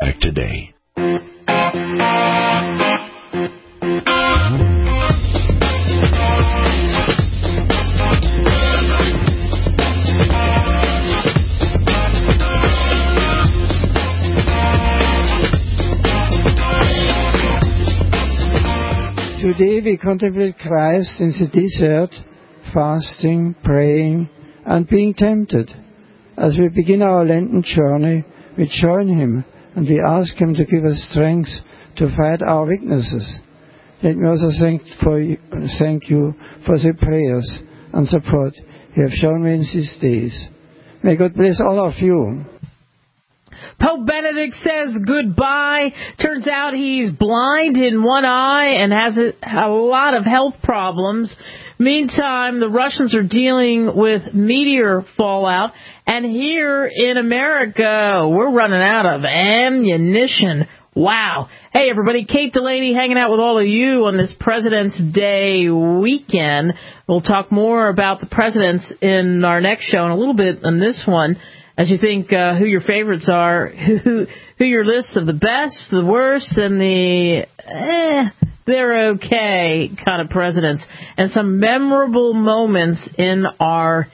Act today. Today we contemplate Christ in the desert, fasting, praying, and being tempted. As we begin our Lenten journey, we join Him and we ask Him to give us strength to fight our weaknesses. Let me also thank you for the prayers and support you have shown me in these days. May God bless all of you. Pope Benedict says goodbye. Turns out he's blind in one eye and has a lot of health problems. Meantime, the Russians are dealing with meteor fallout. And here in America, we're running out of ammunition. Wow. Hey, everybody. Kate Delaney hanging out with all of you on this President's Day weekend. We'll talk more about the presidents in our next show and a little bit on this one. As you think who your favorites are, who your lists of the best, the worst, and the they're okay kind of presidents, and some memorable moments in our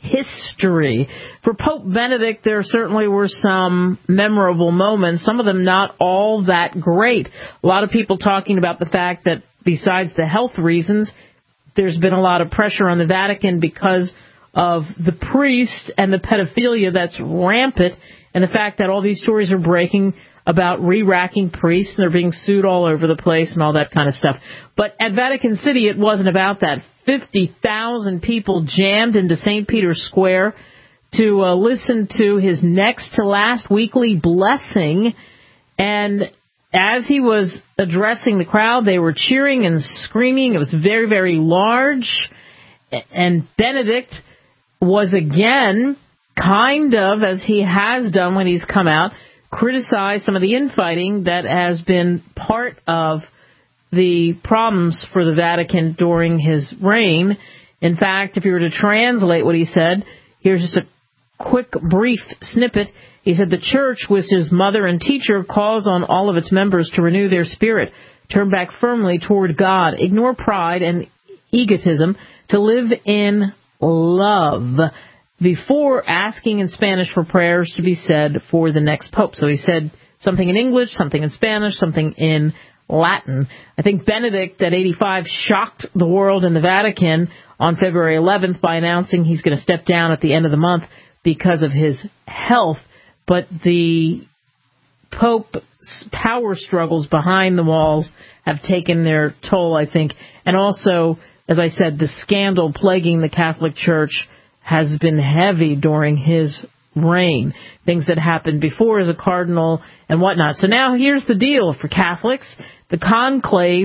history. For Pope Benedict, there certainly were some memorable moments, some of them not all that great. A lot of people talking about the fact that besides the health reasons, there's been a lot of pressure on the Vatican because of the priest and the pedophilia that's rampant, and the fact that all these stories are breaking about re-racking priests, and they're being sued all over the place and all that kind of stuff. But at Vatican City, it wasn't about that. 50,000 people jammed into St. Peter's Square to listen to his next-to-last weekly blessing, and as he was addressing the crowd, they were cheering and screaming. It was very, very large, and Benedict was again, kind of, as he has done when he's come out, criticized some of the infighting that has been part of the problems for the Vatican during his reign. In fact, if you were to translate what he said, here's just a quick, brief snippet. He said, "The Church, which is mother and teacher, calls on all of its members to renew their spirit, turn back firmly toward God, ignore pride and egotism, to live in love, before asking in Spanish for prayers to be said for the next pope." So he said something in English, something in Spanish, something in Latin. I think Benedict, at 85, shocked the world and the Vatican on February 11th by announcing he's going to step down at the end of the month because of his health. But the Pope's power struggles behind the walls have taken their toll, I think. And also, as I said, the scandal plaguing the Catholic Church has been heavy during his reign. Things that happened before as a cardinal and whatnot. So now here's the deal for Catholics. The conclave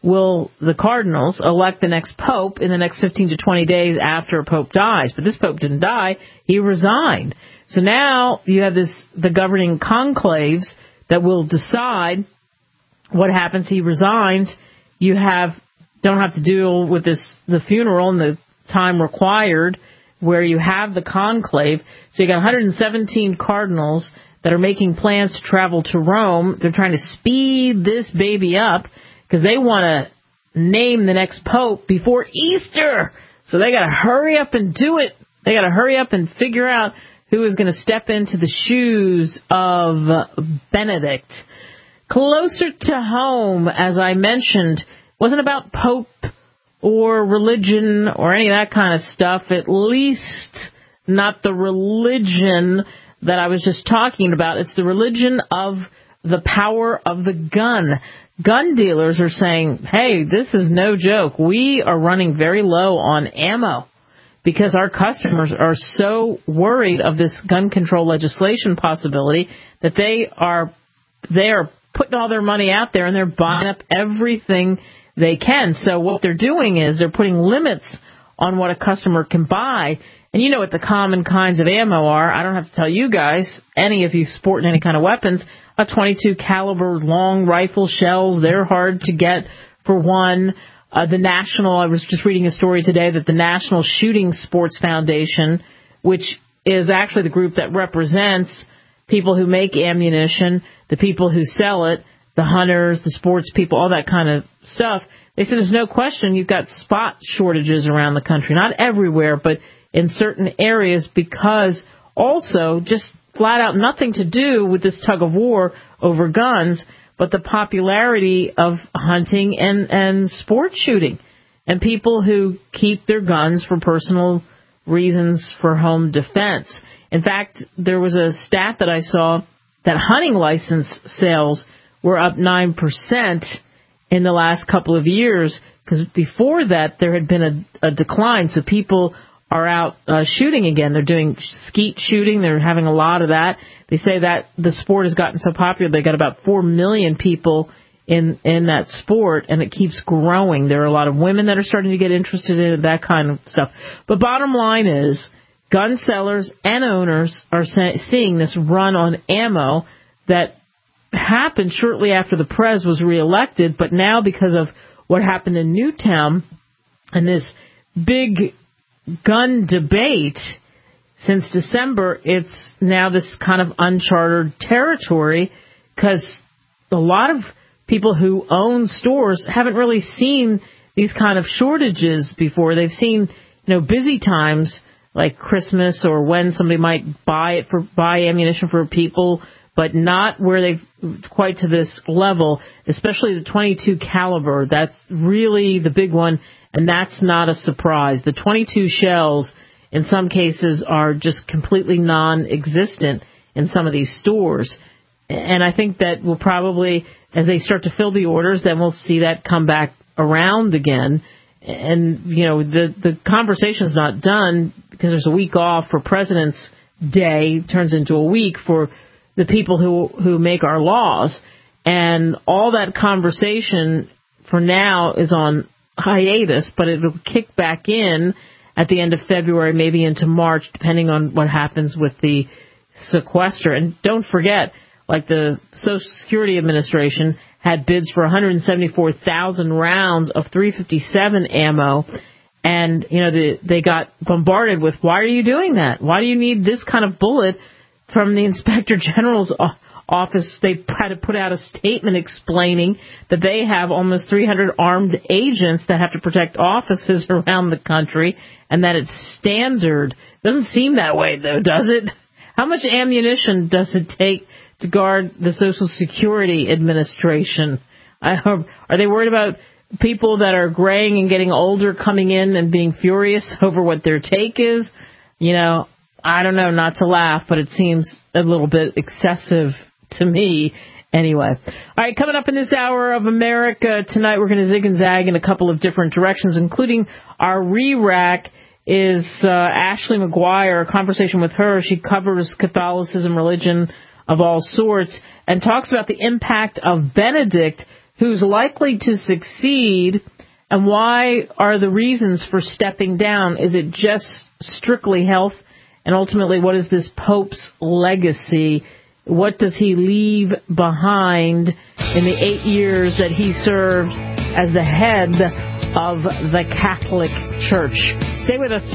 the cardinals elect the next pope in the next 15 to 20 days after a pope dies. But this pope didn't die. He resigned. So now you have the governing conclaves that will decide what happens. He resigns. You don't have to deal with the funeral and the time required where you have the conclave. So you got 117 cardinals that are making plans to travel to Rome. They're trying to speed this baby up because they want to name the next pope before Easter. So they got to hurry up and do it. They got to hurry up and figure out who is going to step into the shoes of Benedict. Closer to home, as I mentioned, wasn't about pope or religion or any of that kind of stuff, at least not the religion that I was just talking about. It's the religion of the power of the gun. Gun dealers are saying, hey, this is no joke. We are running very low on ammo because our customers are so worried of this gun control legislation possibility that they are putting all their money out there and they're buying up everything they can. So what they're doing is they're putting limits on what a customer can buy. And you know what the common kinds of ammo are. I don't have to tell you guys, any of you sporting any kind of weapons, a .22 caliber long rifle shells, they're hard to get for one. I was just reading a story today that the National Shooting Sports Foundation, which is actually the group that represents people who make ammunition, the people who sell it, the hunters, the sports people, all that kind of stuff. They said there's no question you've got spot shortages around the country. Not everywhere, but in certain areas, because also just flat out nothing to do with this tug of war over guns, but the popularity of hunting and sport shooting, and people who keep their guns for personal reasons for home defense. In fact, there was a stat that I saw that hunting license sales were up 9% in the last couple of years, because before that there had been a decline. So people are out shooting again. They're doing skeet shooting. They're having a lot of that. They say that the sport has gotten so popular, they got about 4 million people in that sport, and it keeps growing. There are a lot of women that are starting to get interested in that kind of stuff. But bottom line is, gun sellers and owners are seeing this run on ammo that happened shortly after the Prez was reelected, but now because of what happened in Newtown and this big gun debate since December, it's now this kind of uncharted territory, because a lot of people who own stores haven't really seen these kind of shortages before. They've seen, busy times like Christmas or when somebody might buy ammunition for people, but not where they've quite to this level, especially the .22 caliber. That's really the big one, and that's not a surprise. The .22 shells, in some cases, are just completely non-existent in some of these stores. And I think that we'll probably, as they start to fill the orders, then we'll see that come back around again. And, the conversation's not done because there's a week off for President's Day, turns into a week for the people who make our laws. And all that conversation for now is on hiatus, but it'll kick back in at the end of February, maybe into March, depending on what happens with the sequester. And don't forget, like the Social Security Administration had bids for 174,000 rounds of .357 ammo, and they got bombarded with, why are you doing that? Why do you need this kind of bullet? From the Inspector General's office, they had to put out a statement explaining that they have almost 300 armed agents that have to protect offices around the country, and that it's standard. Doesn't seem that way, though, does it? How much ammunition does it take to guard the Social Security Administration? Are they worried about people that are graying and getting older coming in and being furious over what their take is? I don't know, not to laugh, but it seems a little bit excessive to me anyway. All right, coming up in this hour of America tonight, we're going to zig and zag in a couple of different directions, including our RERAC is Ashley McGuire, a conversation with her. She covers Catholicism, religion of all sorts, and talks about the impact of Benedict, who's likely to succeed, and why are the reasons for stepping down. Is it just strictly health? And ultimately, what is this Pope's legacy? What does he leave behind in the 8 years that he served as the head of the Catholic Church? Stay with us.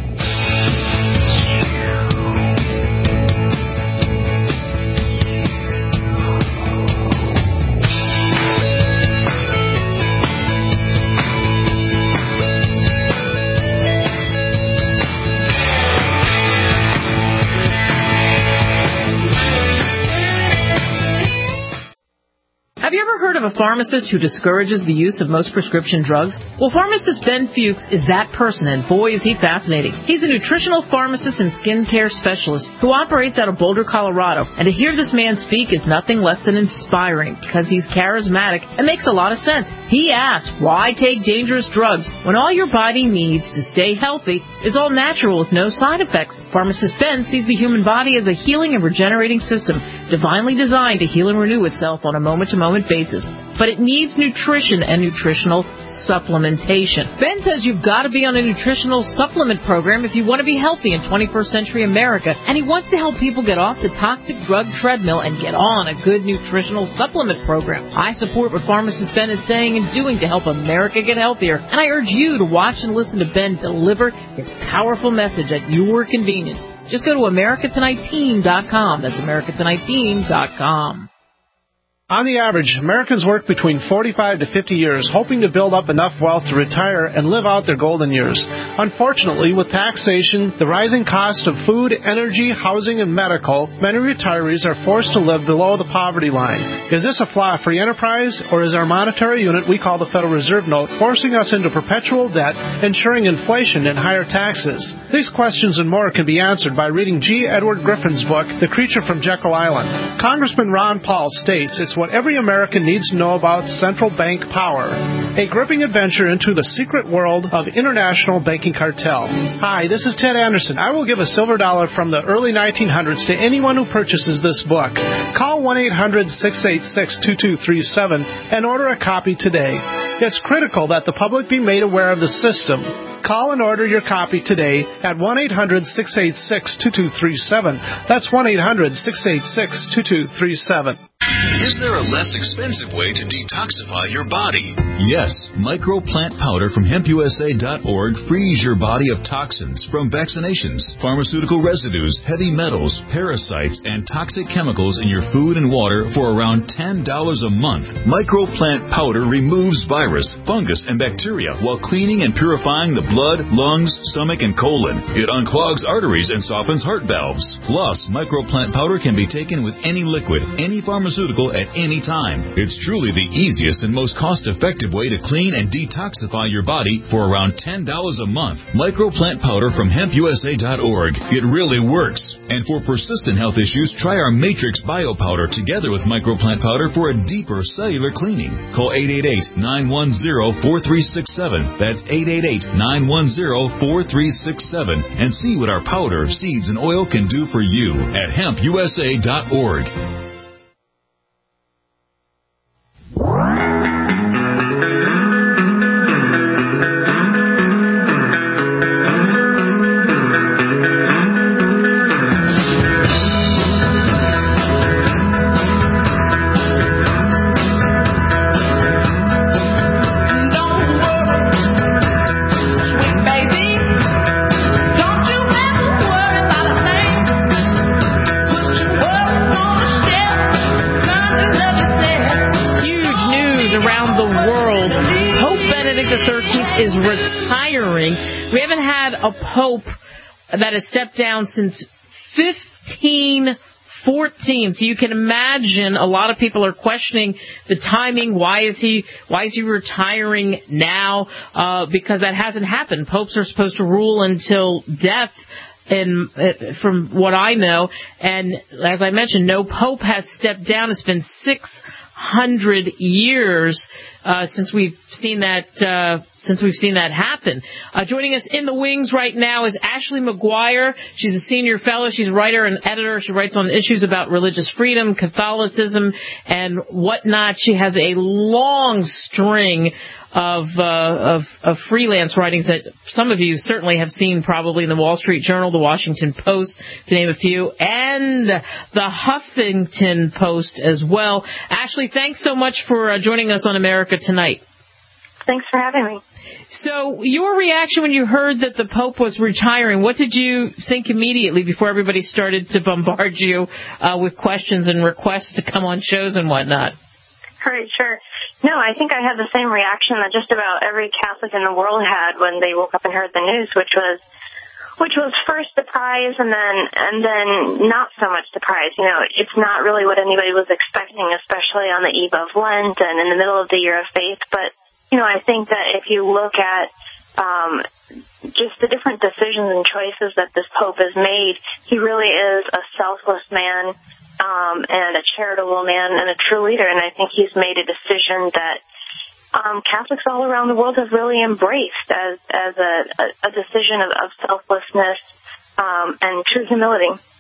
Have you ever heard of a pharmacist who discourages the use of most prescription drugs? Well, pharmacist Ben Fuchs is that person, and boy, is he fascinating. He's a nutritional pharmacist and skincare specialist who operates out of Boulder, Colorado. And to hear this man speak is nothing less than inspiring, because he's charismatic and makes a lot of sense. He asks, why take dangerous drugs when all your body needs to stay healthy is all natural with no side effects? Pharmacist Ben sees the human body as a healing and regenerating system, divinely designed to heal and renew itself on a moment-to-moment basis. but it needs nutrition and nutritional supplementation. Ben says you've got to be on a nutritional supplement program if you want to be healthy in 21st century America, and he wants to help people get off the toxic drug treadmill and get on a good nutritional supplement program. I support what pharmacist Ben is saying and doing to help America get healthier, and I urge you to watch and listen to Ben deliver his powerful message at your convenience. Just go to AmericaTonightTeam.com. That's AmericaTonightTeam.com. On the average, Americans work between 45 to 50 years, hoping to build up enough wealth to retire and live out their golden years. Unfortunately, with taxation, the rising cost of food, energy, housing, and medical, many retirees are forced to live below the poverty line. Is this a flaw free enterprise, or is our monetary unit we call the Federal Reserve Note forcing us into perpetual debt, ensuring inflation and higher taxes? These questions and more can be answered by reading G. Edward Griffin's book, The Creature from Jekyll Island. Congressman Ron Paul states it's what every American needs to know about central bank power. A gripping adventure into the secret world of international banking cartel. Hi, this is Ted Anderson. I will give a silver dollar from the early 1900s to anyone who purchases this book. Call 1-800-686-2237 and order a copy today. It's critical that the public be made aware of the system. Call and order your copy today at 1-800-686-2237. That's 1-800-686-2237. Is there a less expensive way to detoxify your body? Yes. Microplant powder from HempUSA.org frees your body of toxins from vaccinations, pharmaceutical residues, heavy metals, parasites, and toxic chemicals in your food and water for around $10 a month. Microplant powder removes virus, fungus, and bacteria while cleaning and purifying the blood, lungs, stomach, and colon. It unclogs arteries and softens heart valves. Plus, microplant powder can be taken with any liquid, any pharmaceutical at any time. It's truly the easiest and most cost-effective way to clean and detoxify your body for around $10 a month. Microplant powder from HempUSA.org. It really works. And for persistent health issues, try our Matrix Bio Powder together with microplant powder for a deeper cellular cleaning. Call 888-910-4367. That's 888-910-4367 and see what our powder, seeds, and oil can do for you at HempUSA.org. Is retiring. We haven't had a pope that has stepped down since 1514. So you can imagine a lot of people are questioning the timing. Why is he retiring now? Because that hasn't happened. Popes are supposed to rule until death. And from what I know, and as I mentioned, no pope has stepped down. It's been 600 years since we've seen that happen. Joining us in the wings right now is Ashley McGuire. She's a senior fellow. She's a writer and editor. She writes on issues about religious freedom, Catholicism, and whatnot. She has a long string of freelance writings that some of you certainly have seen probably in the Wall Street Journal, the Washington Post, to name a few, and the Huffington Post as well. Ashley, thanks so much for joining us on America Tonight. Thanks for having me. So your reaction when you heard that the Pope was retiring, what did you think immediately before everybody started to bombard you with questions and requests to come on shows and whatnot? Right, sure. No, I think I had the same reaction that just about every Catholic in the world had when they woke up and heard the news, which was first surprise and then not so much surprise. You know, it's not really what anybody was expecting, especially on the eve of Lent and in the middle of the year of faith. But, you know, I think that if you look at just the different decisions and choices that this Pope has made, he really is a selfless man. And a charitable man and a true leader. And I think he's made a decision that Catholics all around the world have really embraced as a decision of selflessness and true humility.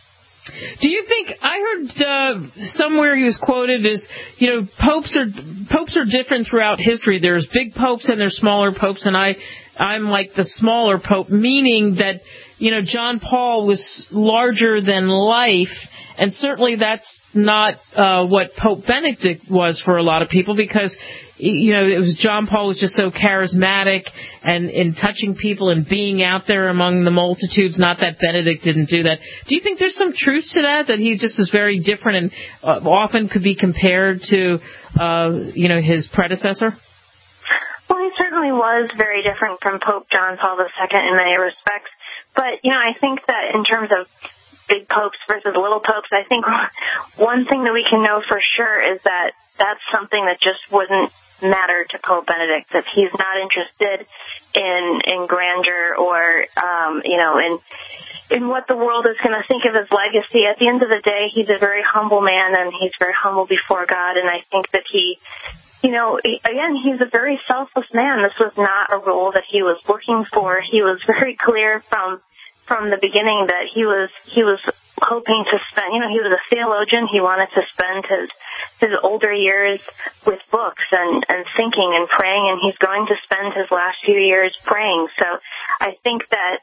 Do you think, I heard somewhere he was quoted as, popes are different throughout history. There's big popes and there's smaller popes, and I'm like the smaller pope, meaning that, John Paul was larger than life, and certainly that's not what Pope Benedict was for a lot of people, because it was John Paul was just so charismatic and in touching people and being out there among the multitudes. Not that Benedict didn't do that. Do you think there's some truth to that he just was very different and often could be compared to his predecessor? Well, he certainly was very different from Pope John Paul II in many respects. But I think that in terms of big popes versus little popes, I think one thing that we can know for sure is that that's something that just wouldn't matter to Pope Benedict, that he's not interested in grandeur or, in what the world is going to think of his legacy. At the end of the day, he's a very humble man, and he's very humble before God, and I think that he, again, he's a very selfless man. This was not a role that he was looking for. He was very clear from the beginning that he was hoping to spend, he was a theologian. He wanted to spend his older years with books and thinking and praying, and he's going to spend his last few years praying. So I think that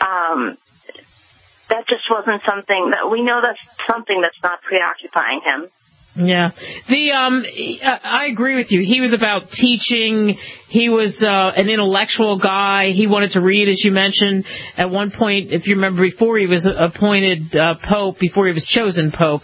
that just wasn't something that we know, that's something that's not preoccupying him. Yeah. I agree with you. He was about teaching. He was an intellectual guy. He wanted to read, as you mentioned. At one point, if you remember, before he was appointed pope, before he was chosen pope,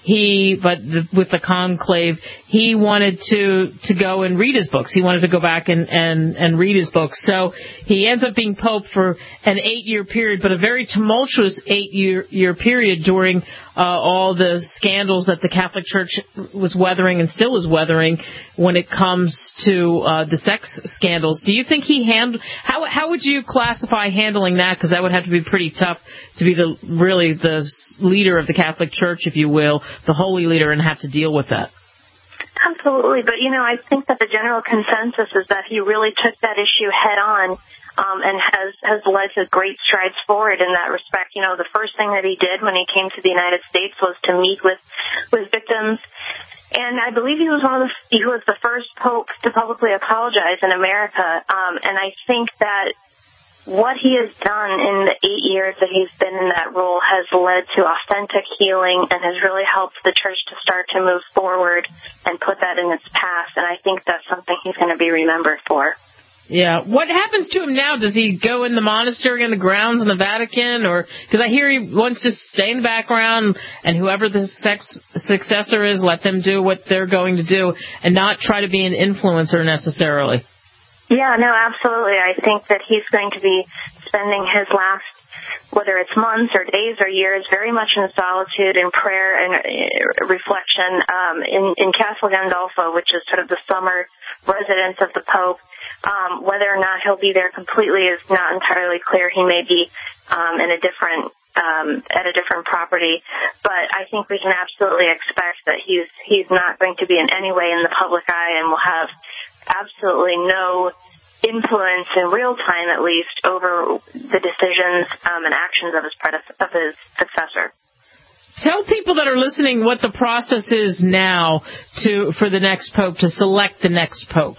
with the conclave, he wanted to go and read his books. He wanted to go back and read his books. So he ends up being pope for an 8-year period, but a very tumultuous 8-year period during all the scandals that the Catholic Church was weathering and still is weathering when it comes to the sex scandals. Do you think he how would you classify handling that? Because that would have to be pretty tough to be the leader of the Catholic Church, if you will, the holy leader, and have to deal with that. Absolutely. But, I think that the general consensus is that he really took that issue head on. And has led to great strides forward in that respect. The first thing that he did when he came to the United States was to meet with victims, and I believe he was the first pope to publicly apologize in America. And I think that what he has done in the 8 years that he's been in that role has led to authentic healing and has really helped the church to start to move forward and put that in its path. And I think that's something he's going to be remembered for. Yeah. What happens to him now? Does he go in the monastery in the grounds in the Vatican? Or because I hear he wants to stay in the background and whoever the successor is, let them do what they're going to do and not try to be an influencer necessarily. Yeah, no, absolutely. I think that he's going to be spending his last, whether it's months or days or years, very much in solitude and prayer and reflection in Castel Gandolfo, which is sort of the summer residence of the Pope. Whether or not he'll be there completely is not entirely clear. He may be in a different at a different property, but I think we can absolutely expect that he's not going to be in any way in the public eye and will have absolutely no influence in real time, at least, over the decisions and actions of his successor. Tell people that are listening what the process is now for the next pope, to select the next pope.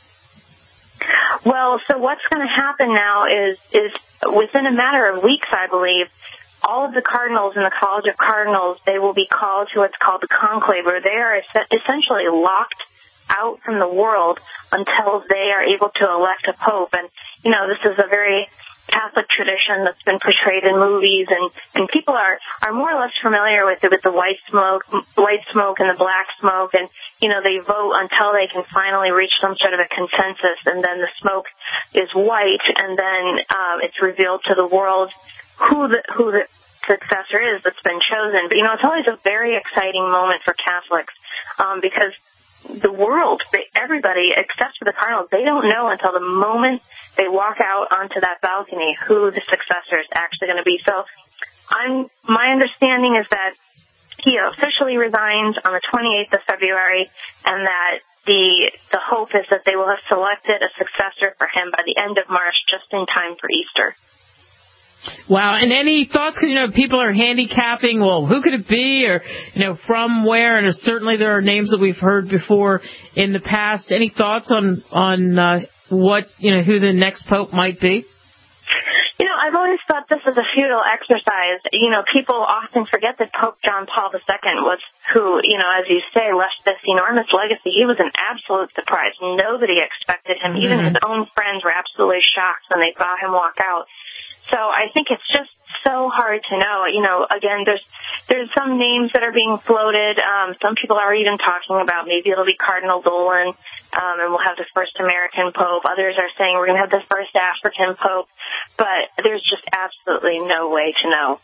Well, so what's going to happen now is within a matter of weeks, I believe, all of the cardinals in the College of Cardinals, they will be called to what's called the conclave, where they are essentially locked out from the world until they are able to elect a pope. And, this is a very Catholic tradition that's been portrayed in movies, and people are more or less familiar with it, with the white smoke and the black smoke, and they vote until they can finally reach some sort of a consensus, and then the smoke is white, and then it's revealed to the world who the successor is that's been chosen. But it's always a very exciting moment for Catholics because the world, everybody except for the cardinals, they don't know until the moment they walk out onto that balcony who the successor is actually going to be. So my understanding is that he officially resigns on the 28th of February, and that the hope is that they will have selected a successor for him by the end of March, just in time for Easter. Wow. And any thoughts? Because, people are handicapping, well, who could it be? Or, from where? And certainly there are names that we've heard before in the past. Any thoughts on what, who the next pope might be? I've always thought this is a futile exercise. People often forget that Pope John Paul II was who, as you say, left this enormous legacy. He was an absolute surprise. Nobody expected him. Even his own friends were absolutely shocked when they saw him walk out. So I think it's just so hard to know. Again, there's some names that are being floated. Some people are even talking about maybe it'll be Cardinal Dolan, and we'll have the first American Pope. Others are saying we're going to have the first African Pope. But there's just absolutely no way to know.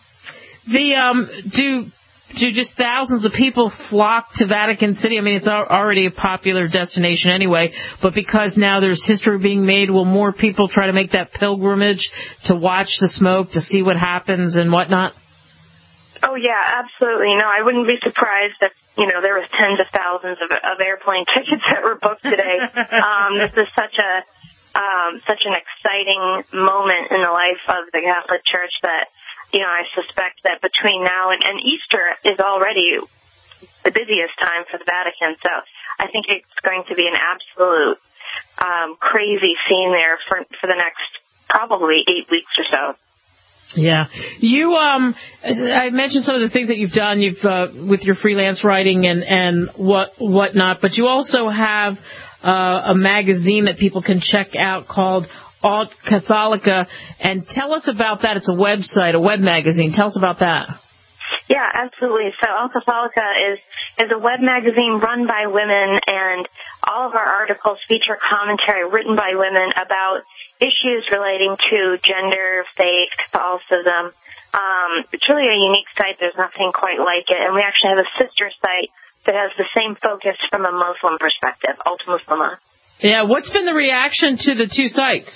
Do just thousands of people flock to Vatican City? I mean, it's already a popular destination anyway, but because now there's history being made, will more people try to make that pilgrimage to watch the smoke, to see what happens and whatnot? Oh, yeah, absolutely. No, I wouldn't be surprised if, there was tens of thousands of airplane tickets that were booked today. This is such an exciting moment in the life of the Catholic Church that, I suspect that between now and Easter is already the busiest time for the Vatican. So I think it's going to be an absolute crazy scene there for the next probably 8 weeks or so. Yeah. I mentioned some of the things that you've done with your freelance writing and whatnot, but you also have a magazine that people can check out called Alt Catholica, and tell us about that. It's a website, a web magazine. Tell us about that. Yeah, absolutely. So Alt Catholica is a web magazine run by women, and all of our articles feature commentary written by women about issues relating to gender, faith, Catholicism. It's really a unique site. There's nothing quite like it. And we actually have a sister site that has the same focus from a Muslim perspective, Alt Muslima. Yeah, what's been the reaction to the two sites?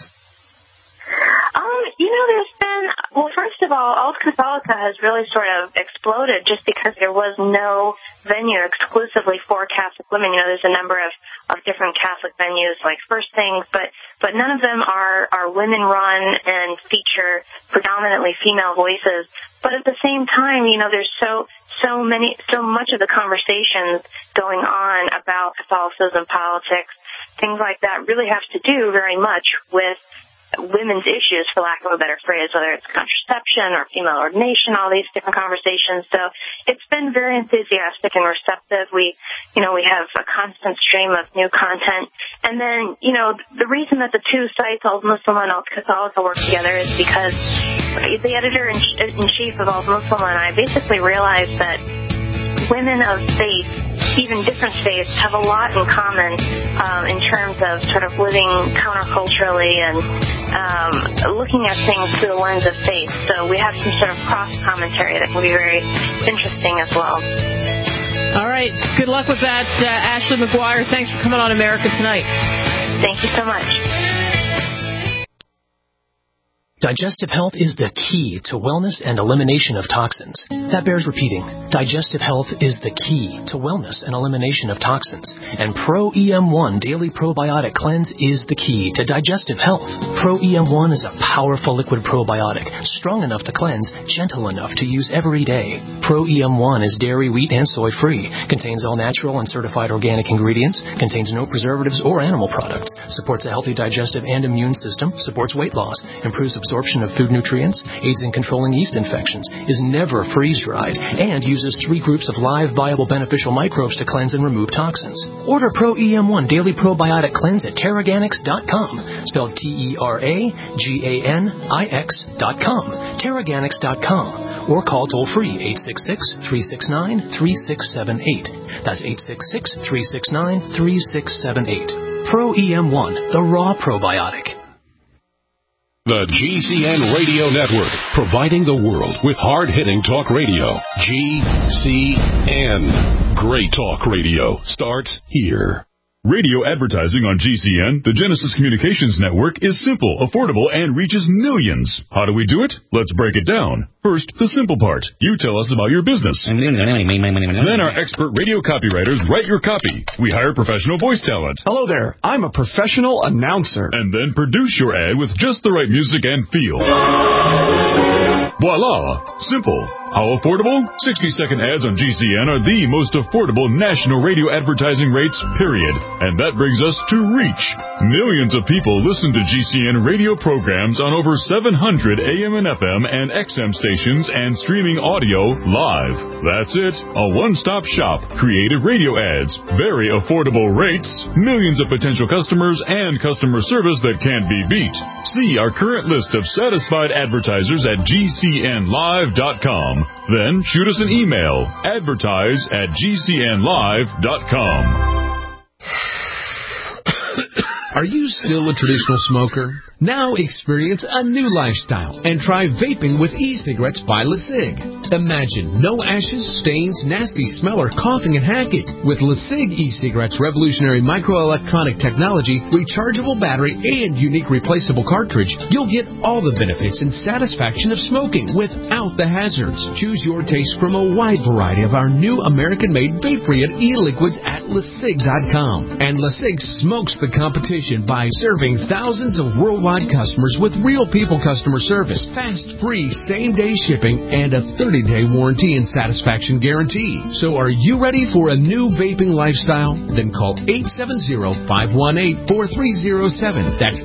There's been, first of all, Alt Catholica has really sort of exploded just because there was no venue exclusively for Catholic women. There's a number of different Catholic venues like First Things, but none of them are women-run and feature predominantly female voices. But at the same time, there's so much of the conversations going on about Catholicism, politics, things like that really have to do very much with women's issues, for lack of a better phrase, whether it's contraception or female ordination, all these different conversations. So it's been very enthusiastic and receptive. We have a constant stream of new content. And then, the reason that the two sites, Alt Muslima and Alt Catholica, work together is because the editor-in-chief of Alt Muslima and I basically realized that women of faith, even different faiths, have a lot in common in terms of sort of living counterculturally and looking at things through the lens of faith. So we have some sort of cross-commentary that can be very interesting as well. All right. Good luck with that, Ashley McGuire. Thanks for coming on America Tonight. Thank you so much. Digestive health is the key to wellness and elimination of toxins. That bears repeating. Digestive health is the key to wellness and elimination of toxins. And Pro-EM1 Daily Probiotic Cleanse is the key to digestive health. Pro-EM1 is a powerful liquid probiotic, strong enough to cleanse, gentle enough to use every day. Pro-EM1 is dairy, wheat, and soy-free, contains all natural and certified organic ingredients, contains no preservatives or animal products, supports a healthy digestive and immune system, supports weight loss, improves absorption of food nutrients, aids in controlling yeast infections, is never freeze-dried, and uses 3 groups of live, viable, beneficial microbes to cleanse and remove toxins. Order Pro-EM1 Daily Probiotic Cleanse at Teraganix.com, spelled Teraganix.com, Teraganix.com, or call toll-free 866-369-3678. That's 866-369-3678. Pro-EM1, the raw probiotic. The GCN Radio Network, providing the world with hard-hitting talk radio. GCN. Great talk radio starts here. Radio advertising on GCN, the Genesis Communications Network, is simple, affordable, and reaches millions. How do we do it? Let's break it down. First, the simple part. You tell us about your business. Then our expert radio copywriters write your copy. We hire professional voice talent. Hello there. I'm a professional announcer. And then produce your ad with just the right music and feel. Voila! Simple. How affordable? 60-second ads on GCN are the most affordable national radio advertising rates, period. And that brings us to reach. Millions of people listen to GCN radio programs on over 700 AM and FM and XM stations and streaming audio live. That's it. A one-stop shop. Creative radio ads. Very affordable rates. Millions of potential customers and customer service that can't be beat. See our current list of satisfied advertisers at GCNlive.com. Then shoot us an email, advertise@gcnlive.com. Are you still a traditional smoker? Now experience a new lifestyle and try vaping with e-cigarettes by LeSig. Imagine no ashes, stains, nasty smell, or coughing and hacking. With LeSig e-cigarettes' revolutionary microelectronic technology, rechargeable battery, and unique replaceable cartridge, you'll get all the benefits and satisfaction of smoking without the hazards. Choose your taste from a wide variety of our new American-made vape-free e-liquids at LeSig.com. And LeSig smokes the competition by serving thousands of worldwide customers with real people customer service, fast, free, same-day shipping, and a 30-day warranty and satisfaction guarantee. So are you ready for a new vaping lifestyle? Then call 870-518-4307. That's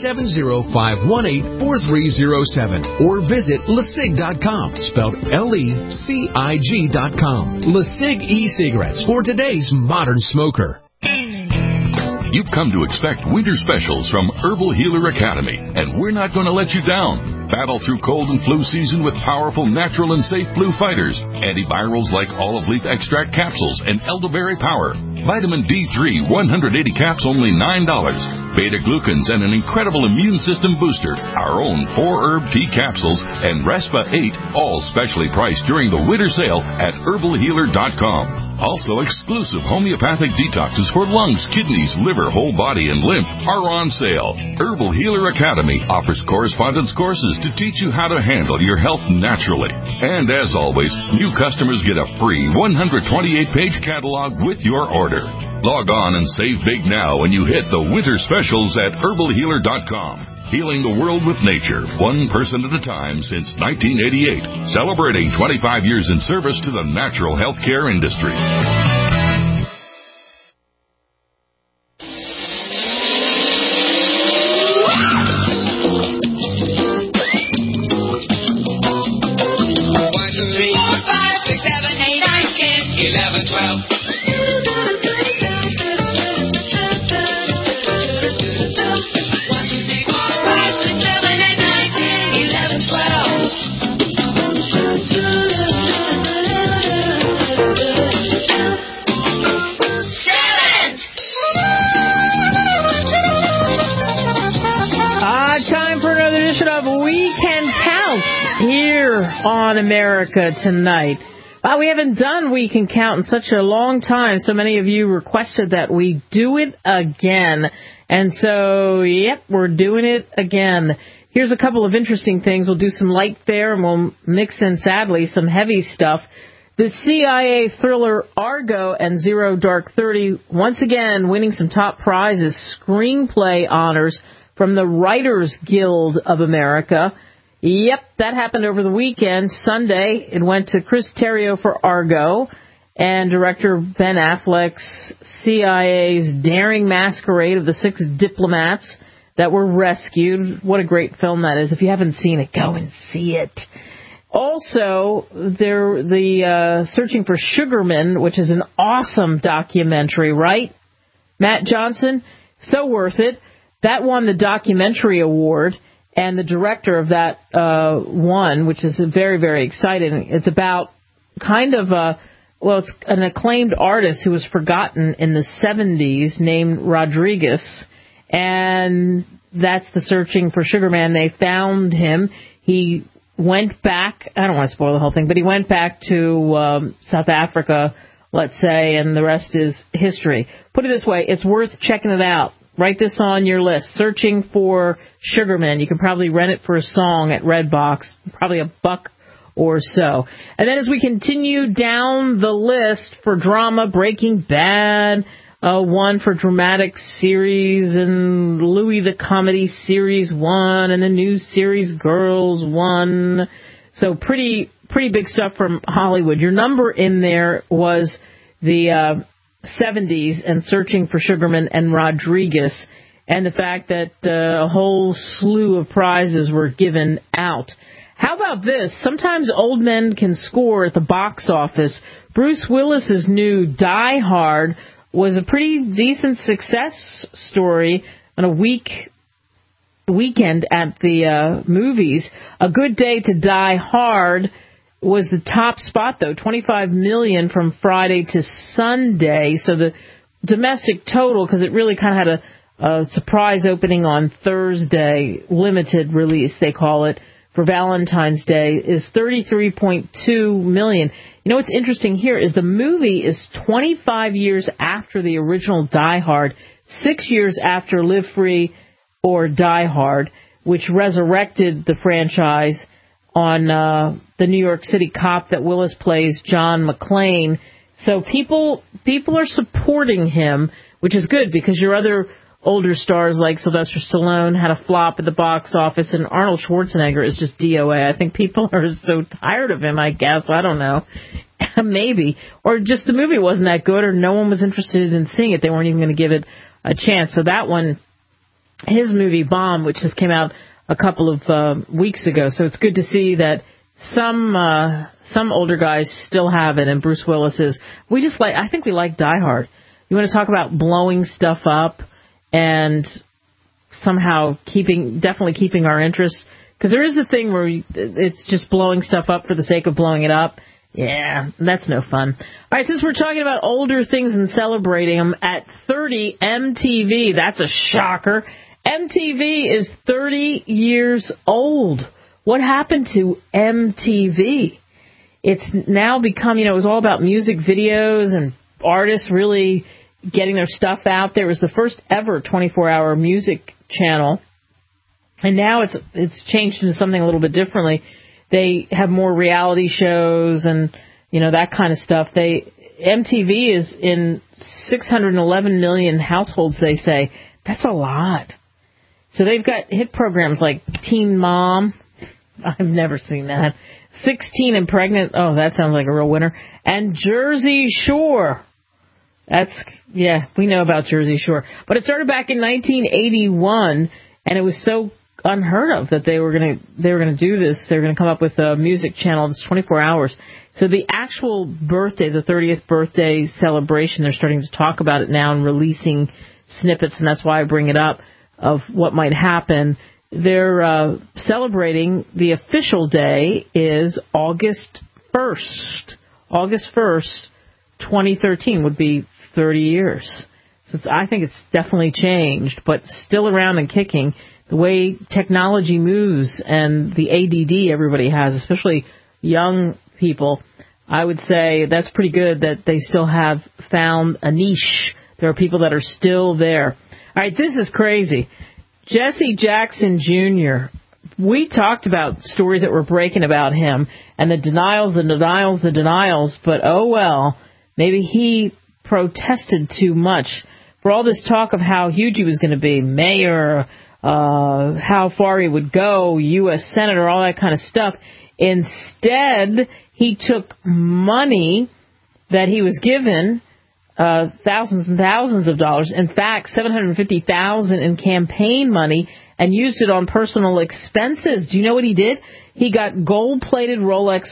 870-518-4307. Or visit LeSig.com, spelled LECIG.com. LeSig e-cigarettes for today's modern smoker. You've come to expect winter specials from Herbal Healer Academy, and we're not going to let you down. Battle through cold and flu season with powerful, natural, and safe flu fighters. Antivirals like olive leaf extract capsules and elderberry power. Vitamin D3, 180 caps, only $9. Beta-glucans and an incredible immune system booster. Our own 4-herb tea capsules and Respa 8, all specially priced during the winter sale at herbalhealer.com. Also, exclusive homeopathic detoxes for lungs, kidneys, liver, whole body, and lymph are on sale. Herbal Healer Academy offers correspondence courses to teach you how to handle your health naturally. And as always, new customers get a free 128-page catalog with your order. Log on and save big now when you hit the winter specials at herbalhealer.com. Healing the world with nature, one person at a time since 1988. Celebrating 25 years in service to the natural healthcare industry. On America Tonight. Wow, we haven't done We Can Count in such a long time. So many of you requested that we do it again. And so, yep, we're doing it again. Here's a couple of interesting things. We'll do some light fare and we'll mix in, sadly, some heavy stuff. The CIA thriller Argo and Zero Dark 30, once again, winning some top prizes, screenplay honors from the Writers Guild of America. Yep, that happened over the weekend. Sunday, it went to Chris Terrio for Argo and director Ben Affleck's CIA's daring masquerade of the 6 diplomats that were rescued. What a great film that is. If you haven't seen it, go and see it. Also, the Searching for Sugarman, which is an awesome documentary, right? Matt Johnson, so worth it. That won the documentary award. And the director of that one, which is very, very exciting, it's about kind of it's an acclaimed artist who was forgotten in the 70s named Rodriguez. And that's the Searching for Sugarman. They found him. He went back, I don't want to spoil the whole thing, but he went back to South Africa, let's say, and the rest is history. Put it this way, it's worth checking it out. Write this on your list. Searching for Sugarman. You can probably rent it for a song at Redbox, probably $1 or so. And then as we continue down the list for drama, Breaking Bad, won for dramatic series, and Louis the Comedy Series won, and the new series Girls won. So pretty big stuff from Hollywood. Your number in there was the 70s and Searching for Sugarman and Rodriguez, and the fact that a whole slew of prizes were given out. How about this? Sometimes old men can score at the box office. Bruce Willis's new Die Hard was a pretty decent success story on a weekend at the movies. A Good Day to Die Hard was the top spot, though, $25 million from Friday to Sunday. So the domestic total, because it really kind of had a surprise opening on Thursday, limited release, they call it, for Valentine's Day, is $33.2 million. You know what's interesting here is the movie is 25 years after the original Die Hard, 6 years after Live Free or Die Hard, which resurrected the franchise on the New York City cop that Willis plays, John McClane. So people are supporting him, which is good, because your other older stars like Sylvester Stallone had a flop at the box office, and Arnold Schwarzenegger is just DOA. I think people are so tired of him, I guess. I don't know. Maybe. Or just the movie wasn't that good, or no one was interested in seeing it. They weren't even going to give it a chance. So that one, his movie Bomb, which just came out a couple of weeks ago. So it's good to see that some older guys still have it, and Bruce Willis is. I think we like Die Hard. You want to talk about blowing stuff up and somehow definitely keeping our interest? Because there is the thing where it's just blowing stuff up for the sake of blowing it up. Yeah, that's no fun. All right, since we're talking about older things and celebrating them, at 30, MTV, that's a shocker. MTV is 30 years old. What happened to MTV? It's now become, it was all about music videos and artists really getting their stuff out there. It was the first ever 24-hour music channel. And now it's changed into something a little bit differently. They have more reality shows and, that kind of stuff. MTV is in 611 million households, they say. That's a lot. So they've got hit programs like Teen Mom. I've never seen that. 16 and Pregnant. Oh, that sounds like a real winner. And Jersey Shore. We know about Jersey Shore. But it started back in 1981, and it was so unheard of that they were going to do this. They were going to come up with a music channel that's 24 hours. So the actual birthday, the 30th birthday celebration, they're starting to talk about it now and releasing snippets, and that's why I bring it up, of what might happen. They're celebrating, the official day is August 1st. August 1st, 2013 would be 30 years. So I think it's definitely changed, but still around and kicking. The way technology moves and the ADD everybody has, especially young people, I would say that's pretty good that they still have found a niche. There are people that are still there. All right, this is crazy. Jesse Jackson Jr., we talked about stories that were breaking about him and the denials, but oh well, maybe he protested too much. For all this talk of how huge he was going to be, mayor, how far he would go, U.S. Senator, all that kind of stuff. Instead, he took money that he was given, thousands and thousands of dollars, in fact, $750,000 in campaign money, and used it on personal expenses. Do you know what he did? He got a gold-plated Rolex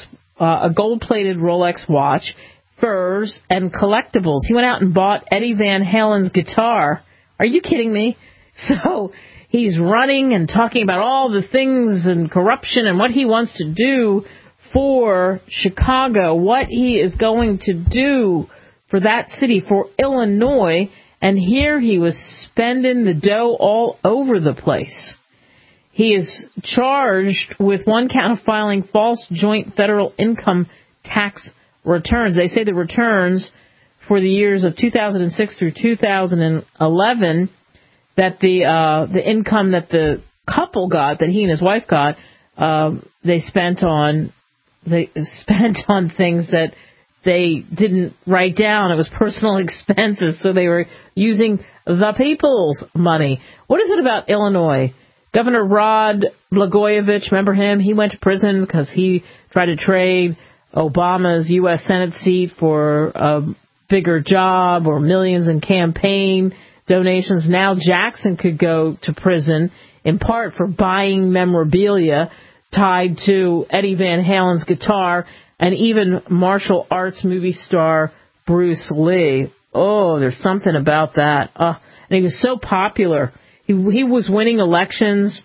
watch, furs, and collectibles. He went out and bought Eddie Van Halen's guitar. Are you kidding me? So he's running and talking about all the things and corruption and what he wants to do for Chicago, what he is going to do for that city, for Illinois, and here he was spending the dough all over the place. He is charged with one count of filing false joint federal income tax returns. They say the returns for the years of 2006 through 2011, that the income that the couple got, that he and his wife got, they spent on things that they didn't write down. It was personal expenses, so they were using the people's money. What is it about Illinois? Governor Rod Blagojevich, remember him? He went to prison because he tried to trade Obama's U.S. Senate seat for a bigger job or millions in campaign donations. Now Jackson could go to prison in part for buying memorabilia tied to Eddie Van Halen's guitar and even martial arts movie star Bruce Lee. Oh, there's something about that. And he was so popular. He was winning elections,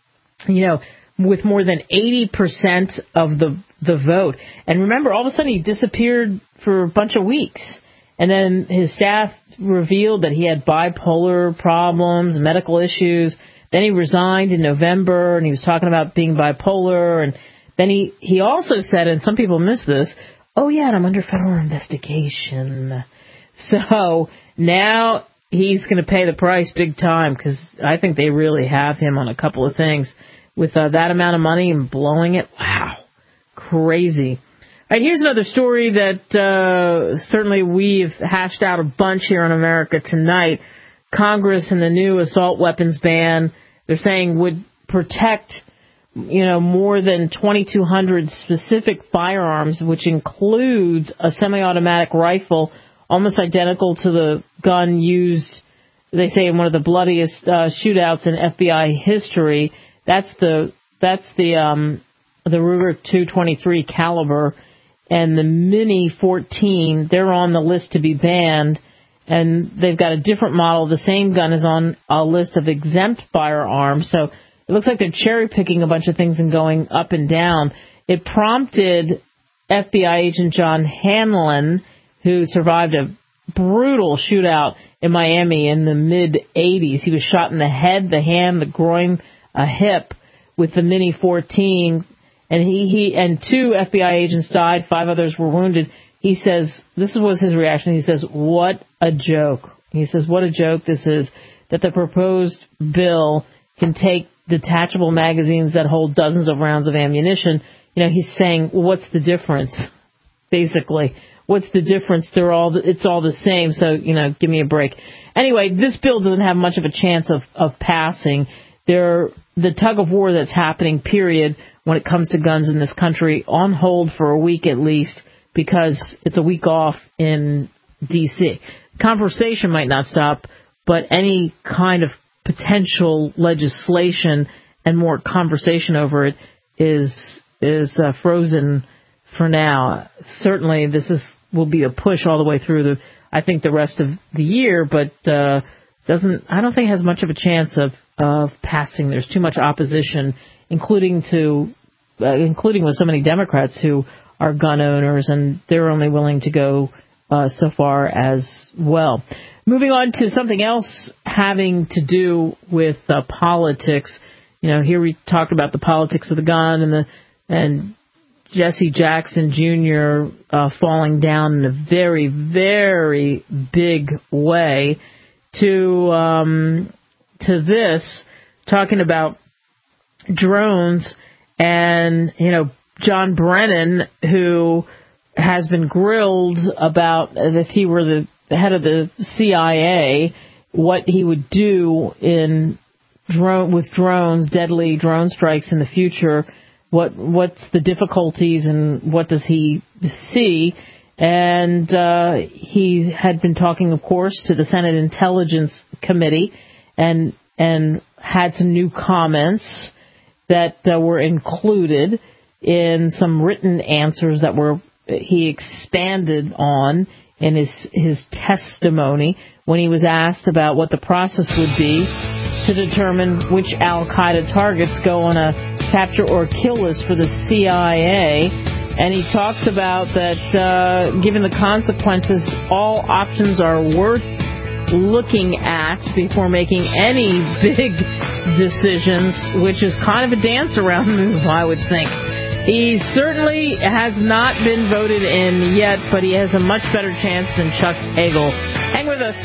with more than 80% of the vote. And remember, all of a sudden he disappeared for a bunch of weeks. And then his staff revealed that he had bipolar problems, medical issues. Then he resigned in November, and he was talking about being bipolar. And then he also said, and some people miss this, oh, yeah, and I'm under federal investigation. So now he's going to pay the price big time, because I think they really have him on a couple of things. With that amount of money and blowing it, wow, crazy. All right, here's another story that certainly we've hashed out a bunch here in America tonight. Congress and the new assault weapons ban, they're saying would protect, more than 2,200 specific firearms, which includes a semi-automatic rifle almost identical to the gun used, they say, in one of the bloodiest shootouts in FBI history. That's the Ruger 223 caliber, and the Mini 14. They're on the list to be banned, and they've got a different model. The same gun is on a list of exempt firearms. So it looks like they're cherry picking a bunch of things and going up and down. It prompted FBI agent John Hanlon, who survived a brutal shootout in Miami in the mid-'80s. He was shot in the head, the hand, the groin, a hip with the Mini 14, and he and 2 FBI agents died, 5 others were wounded. He says, this was his reaction, he says, what a joke. He says, what a joke this is, that the proposed bill can take detachable magazines that hold dozens of rounds of ammunition. He's saying, well, what's the difference? Basically, what's the difference? It's all the same, so, give me a break. Anyway, this bill doesn't have much of a chance of passing. The tug of war that's happening, period, when it comes to guns in this country, on hold for a week at least, because it's a week off in D.C. Conversation might not stop, but any kind of potential legislation and more conversation over it is frozen for now. Certainly, will be a push all the way through the rest of the year, but I don't think it has much of a chance of passing. There's too much opposition, including with so many Democrats who are gun owners, and they're only willing to go so far as well. Moving on to something else having to do with politics. Here we talked about the politics of the gun and Jesse Jackson Jr. Falling down in a very, very big way to this, talking about drones and, John Brennan, who has been grilled about if he were the head of the CIA, what he would do with drones, deadly drone strikes in the future. What's the difficulties and what does he see? And he had been talking, of course, to the Senate Intelligence Committee and had some new comments that were included in some written answers that he expanded on in his testimony when he was asked about what the process would be to determine which al-Qaeda targets go on a capture or kill list for the CIA. And he talks about that given the consequences, all options are worth looking at before making any big decisions, which is kind of a dance around move, I would think. He certainly has not been voted in yet, but he has a much better chance than Chuck Hagel. Hang with us.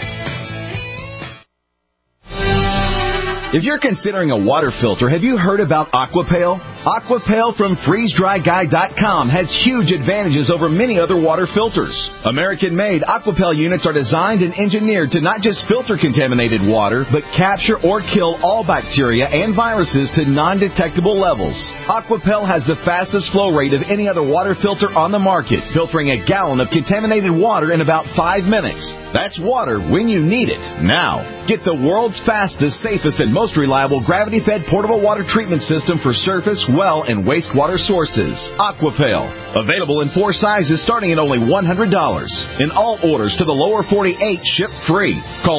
If you're considering a water filter, have you heard about Aquapale? Aquapel from FreezeDryGuy.com has huge advantages over many other water filters. American-made Aquapel units are designed and engineered to not just filter contaminated water, but capture or kill all bacteria and viruses to non-detectable levels. Aquapel has the fastest flow rate of any other water filter on the market, filtering a gallon of contaminated water in about 5 minutes. That's water when you need it, now. Get the world's fastest, safest, and most reliable gravity-fed portable water treatment system for surface, well, and wastewater sources. Aquapel. Available in 4 sizes starting at only $100. In all orders to the lower 48, ship free. Call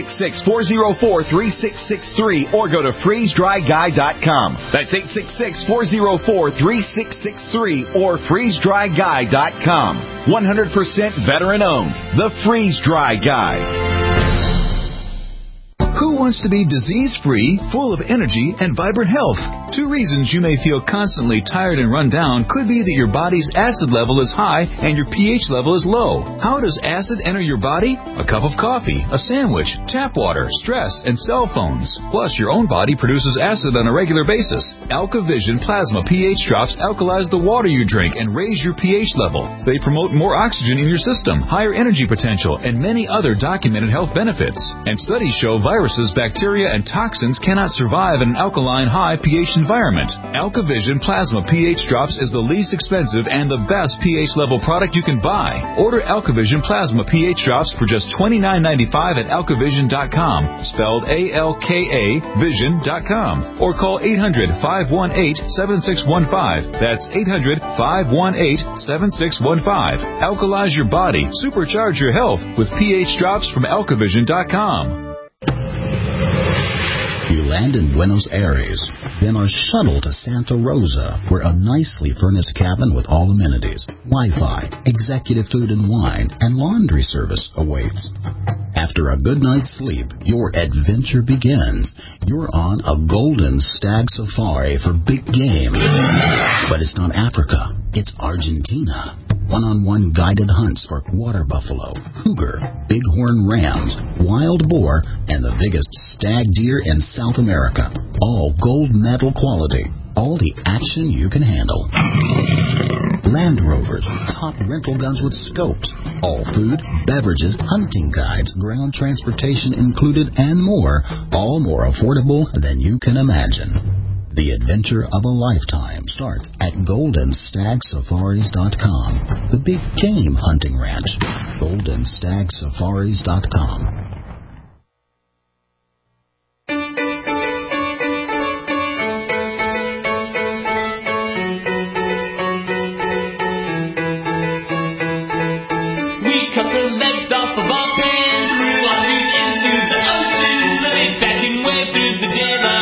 866-404-3663 or go to FreezeDryGuy.com. That's 866-404-3663 or FreezeDryGuy.com. 100% veteran-owned. The Freeze Dry Guy. Who wants to be disease-free, full of energy, and vibrant health? 2 reasons you may feel constantly tired and run down could be that your body's acid level is high and your pH level is low. How does acid enter your body? A cup of coffee, a sandwich, tap water, stress, and cell phones. Plus, your own body produces acid on a regular basis. AlkaVision Plasma pH drops alkalize the water you drink and raise your pH level. They promote more oxygen in your system, higher energy potential, and many other documented health benefits. And studies show viruses, bacteria, and toxins cannot survive in an alkaline high pH environment. AlkaVision Plasma pH Drops is the least expensive and the best pH level product you can buy. Order AlkaVision Plasma pH Drops for just $29.95 at alkavision.com, spelled A-L-K-A Vision.com, or call 800-518-7615. That's 800-518-7615. Alkalize your body, supercharge your health with pH Drops from alkavision.com. You land in Buenos Aires, then are shuttled to Santa Rosa, where a nicely furnished cabin with all amenities, Wi-Fi, executive food and wine, and laundry service awaits. After a good night's sleep, your adventure begins. You're on a golden stag safari for big game. But it's not Africa, it's Argentina. One-on-one guided hunts for water buffalo, cougar, bighorn rams, wild boar, and the biggest stag deer in South America. All gold medal quality. All the action you can handle. Land Rovers, top rental guns with scopes. All food, beverages, hunting guides, ground transportation included, and more. All more affordable than you can imagine. The adventure of a lifetime starts at GoldenStagSafaris.com. The big game hunting ranch. GoldenStagSafaris.com. We cut the legs off of our kangaroo, launch it into the ocean, then backing way through the daylight.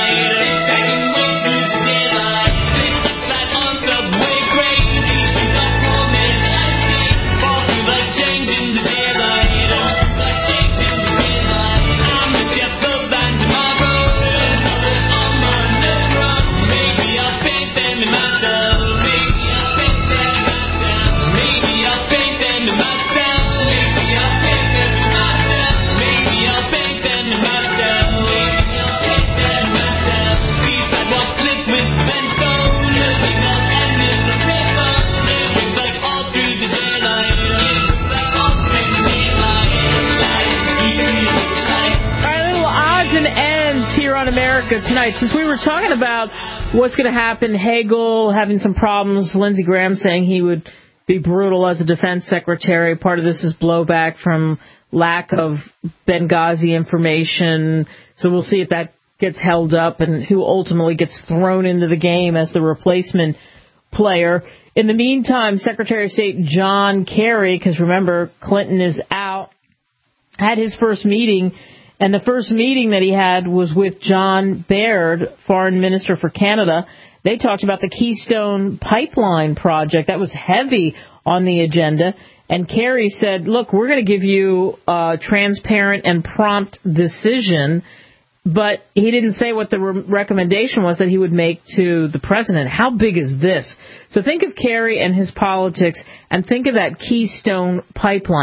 America tonight. Since we were talking about what's going to happen, Hagel having some problems, Lindsey Graham saying he would be brutal as a defense secretary. Part of this is blowback from lack of Benghazi information. So we'll see if that gets held up and who ultimately gets thrown into the game as the replacement player. In the meantime, Secretary of State John Kerry, because remember, Clinton is out, had his first meeting. And the first meeting that he had was with John Baird, Foreign Minister for Canada. They talked about the Keystone Pipeline project. That was heavy on the agenda. And Kerry said, look, we're going to give you a transparent and prompt decision. But he didn't say what the recommendation was that he would make to the president. How big is this? So think of Kerry and his politics and think of that Keystone Pipeline.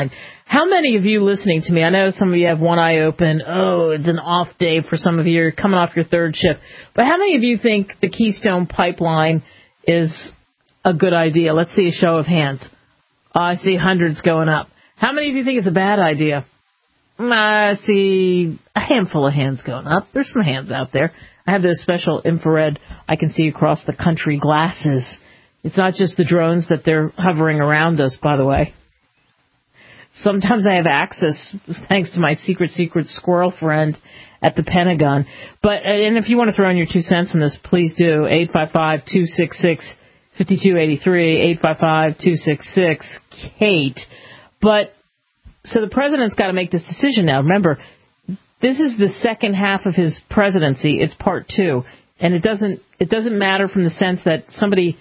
How many of you listening to me, I know some of you have one eye open, it's an off day for some of you, you're coming off your third shift, but how many of you think the Keystone Pipeline is a good idea? Let's see a show of hands. I see hundreds going up. How many of you think it's a bad idea? I see a handful of hands going up. There's some hands out there. I have those special infrared, I can see across the country glasses. It's not just the drones that they're hovering around us, by the way. Sometimes I have access, thanks to my secret squirrel friend at the Pentagon. And if you want to throw in your 2 cents on this, please do. 855-266-5283, 855-266-KATE. But, so the president's got to make this decision now. Remember, this is the second half of his presidency. It's part 2. And it doesn't matter from the sense that somebody,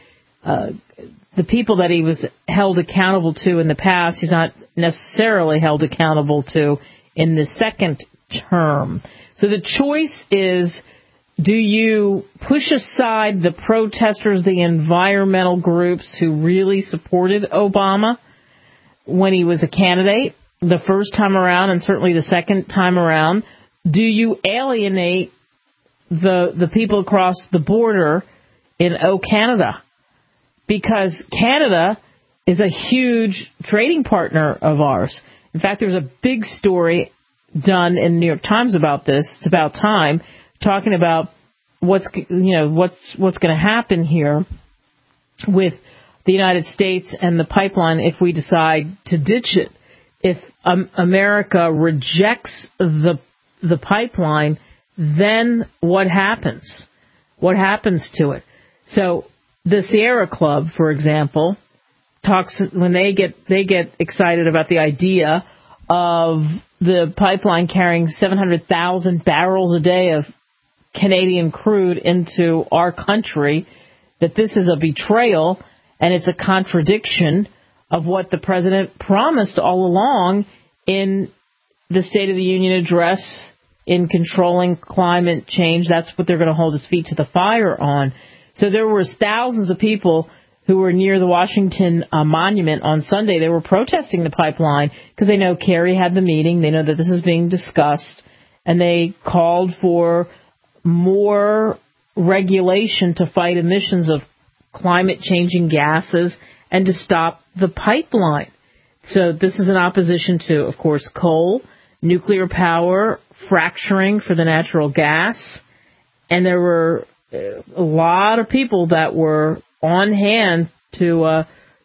the people that he was held accountable to in the past, he's not necessarily held accountable to in the second term. So the choice is, do you push aside the protesters, the environmental groups who really supported Obama when he was a candidate the first time around and certainly the second time around? Do you alienate the people across the border in Canada? Because Canada is a huge trading partner of ours. In fact, there's a big story done in the New York Times about this. It's about time, talking about what's going to happen here with the United States and the pipeline if we decide to ditch it. If America rejects the pipeline, then what happens? What happens to it? So the Sierra Club, for example, talks when they get excited about the idea of the pipeline carrying 700,000 barrels a day of Canadian crude into our country, that this is a betrayal and it's a contradiction of what the president promised all along in the State of the Union address in controlling climate change. That's what they're going to hold his feet to the fire on. So there were thousands of people who were near the Washington Monument on Sunday. They were protesting the pipeline because they know Kerry had the meeting. They know that this is being discussed. And they called for more regulation to fight emissions of climate-changing gases and to stop the pipeline. So this is in opposition to, of course, coal, nuclear power, fracturing for the natural gas. And there were a lot of people that were on hand to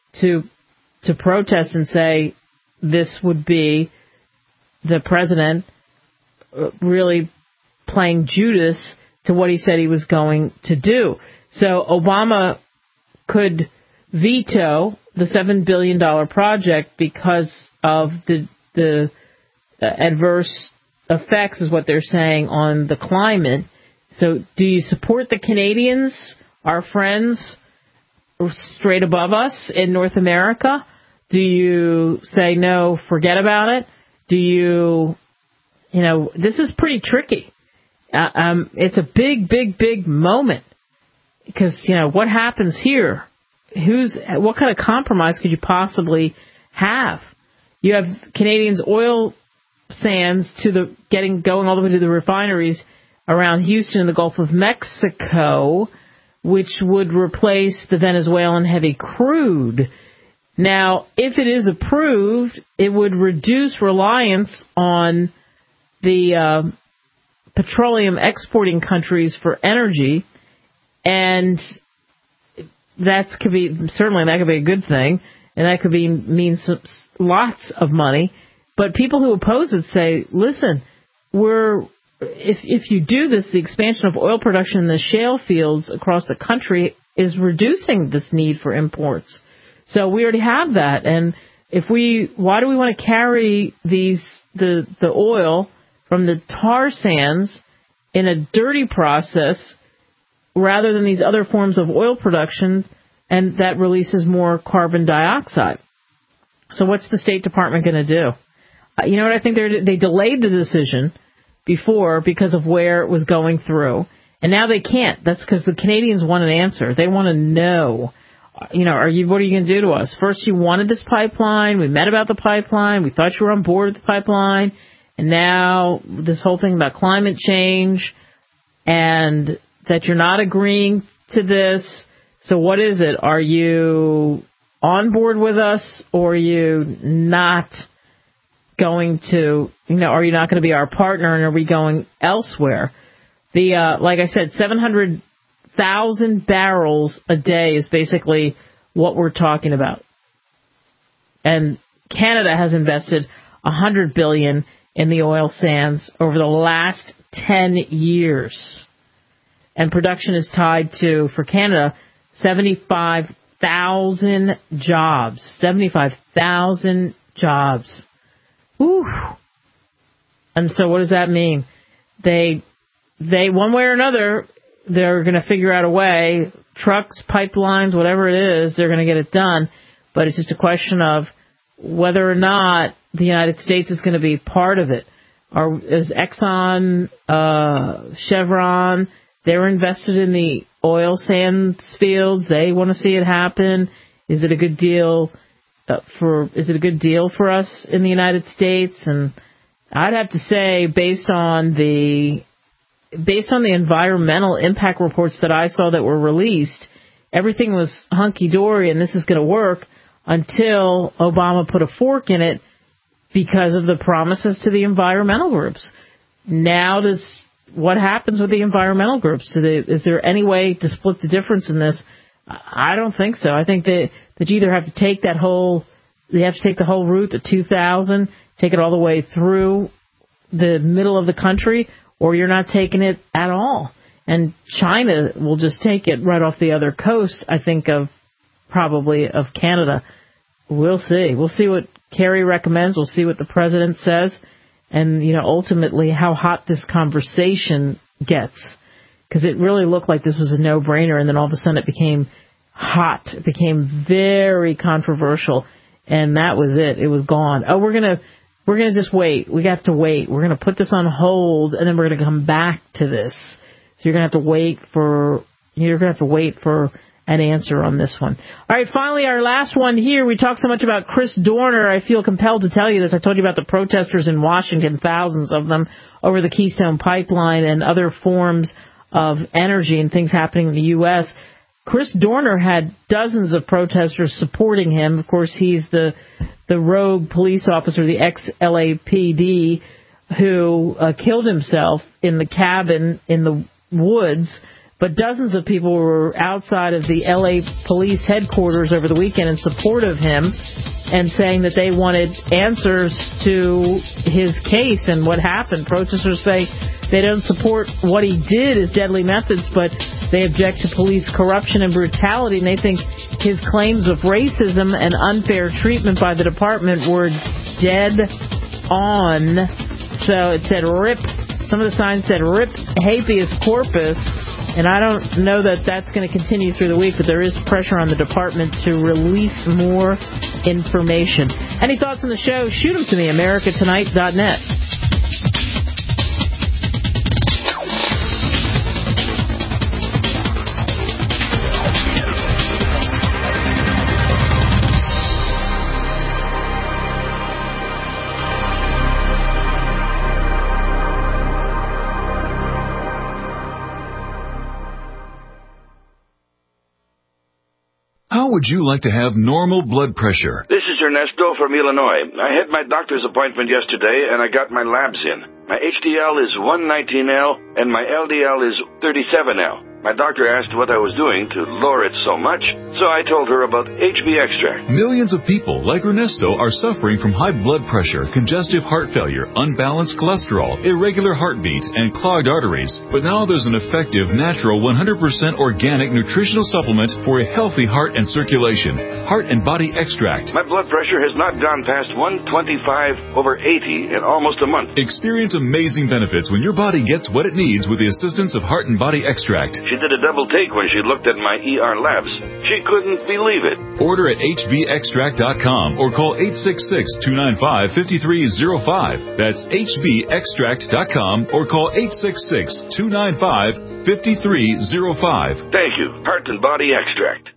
protest and say this would be the president really playing Judas to what he said he was going to do. So Obama could veto the $7 billion project because of the adverse effects, is what they're saying, on the climate. So do you support the Canadians, our friends straight above us in North America? Do you say, no, forget about it? Do you, this is pretty tricky. It's a big, big, big moment because, what happens here? What kind of compromise could you possibly have? You have Canadians' oil sands going all the way to the refineries around Houston and the Gulf of Mexico, which would replace the Venezuelan heavy crude. Now, if it is approved, it would reduce reliance on the petroleum exporting countries for energy, and that could be a good thing, and that could mean lots of money. But people who oppose it say, listen, if you do this, the expansion of oil production in the shale fields across the country is reducing this need for imports. So we already have that. And why do we want to carry the oil from the tar sands in a dirty process rather than these other forms of oil production, and that releases more carbon dioxide? So what's the State Department going to do? You know what I think? They delayed the decision before because of where it was going through, and now they can't. That's because the Canadians want an answer. They want to know, what are you going to do to us? First, you wanted this pipeline. We met about the pipeline. We thought you were on board with the pipeline. And now this whole thing about climate change and that you're not agreeing to this. So what is it? Are you on board with us, or are you not going to, are you not going to be our partner, and are we going elsewhere? Like I said, 700,000 barrels a day is basically what we're talking about. And Canada has invested $100 billion in the oil sands over the last 10 years. And production is tied to, for Canada, 75,000 jobs. 75,000 jobs. Whew. And so what does that mean? They one way or another, they're going to figure out a way, trucks, pipelines, whatever it is, they're going to get it done. But it's just a question of whether or not the United States is going to be part of it. Is Exxon, Chevron, they're invested in the oil sands fields. They want to see it happen. Is it a good deal for us in the United States? And I'd have to say, based on the environmental impact reports that I saw that were released, everything was hunky-dory and this is going to work until Obama put a fork in it because of the promises to the environmental groups. Now, what happens with the environmental groups? Is there any way to split the difference in this? I don't think so. I think that you either have to take the whole route, the 2,000, take it all the way through the middle of the country, or you're not taking it at all. And China will just take it right off the other coast, I think, of Canada. We'll see. We'll see what Kerry recommends. We'll see what the president says. And, ultimately how hot this conversation gets. Because it really looked like this was a no-brainer, and then all of a sudden it became hot. It became very controversial, and that was it. It was gone. Oh, we're gonna just wait. We have to wait. We're gonna put this on hold, and then we're gonna come back to this. So you're gonna have to wait for an answer on this one. All right, finally, our last one here. We talked so much about Chris Dorner. I feel compelled to tell you this. I told you about the protesters in Washington, thousands of them, over the Keystone Pipeline and other forms of energy and things happening in the U.S. Chris Dorner had dozens of protesters supporting him. Of course, he's the rogue police officer, the ex-LAPD, who killed himself in the cabin in the woods. But dozens of people were outside of the L.A. police headquarters over the weekend in support of him and saying that they wanted answers to his case and what happened. Protesters say they don't support what he did as deadly methods, but they object to police corruption and brutality, and they think his claims of racism and unfair treatment by the department were dead on. So it said RIP. Some of the signs said RIP habeas corpus. And I don't know that that's going to continue through the week, but there is pressure on the department to release more information. Any thoughts on the show? Shoot them to me, americatonight.net. How would you like to have normal blood pressure? This is Ernesto from Illinois. I had my doctor's appointment yesterday, and I got my labs in. My HDL is 119L, and my LDL is 37L. My doctor asked what I was doing to lower it so much, so I told her about HB Extract. Millions of people like Ernesto are suffering from high blood pressure, congestive heart failure, unbalanced cholesterol, irregular heartbeat, and clogged arteries. But now there's an effective, natural, 100% organic nutritional supplement for a healthy heart and circulation. Heart and Body Extract. My blood pressure has not gone past 125/80 in almost a month. Experience amazing benefits when your body gets what it needs with the assistance of Heart and Body Extract. She did a double take when she looked at my ER labs. She couldn't believe it. Order at hbextract.com or call 866-295-5305. That's hbextract.com or call 866-295-5305. Thank you, Heart and Body Extract.